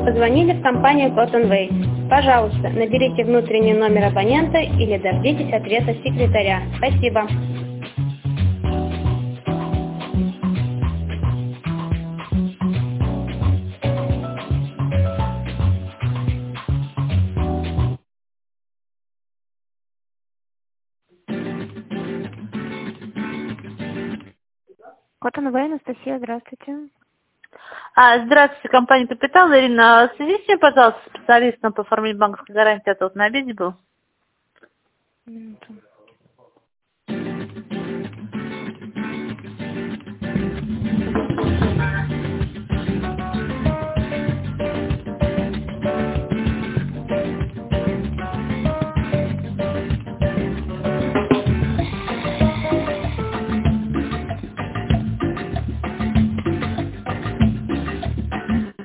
вы позвонили в компанию Cottonway. Пожалуйста, наберите внутренний номер абонента или дождитесь ответа секретаря. Спасибо. Cottonway, Анастасия, здравствуйте. Здравствуйте, компания «Капитал». Ирина, свяжите меня, пожалуйста, с специалистом по оформлению банковской гарантии, а то вот на обеде был. Минуту.